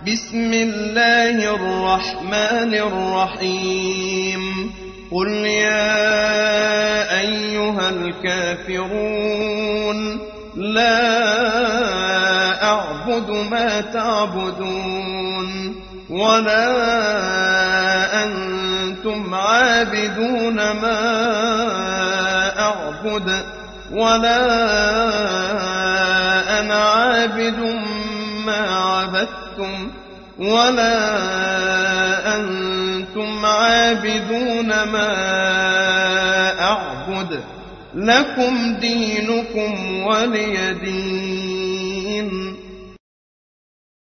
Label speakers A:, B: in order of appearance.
A: بسم الله الرحمن الرحيم قل يا أيها الكافرون لا أعبد ما تعبدون ولا أنتم عابدون ما أعبد ولا أنا عابد ما عبدتم ولا أنتم عابدون ما أعبد لكم دينكم ولي دين.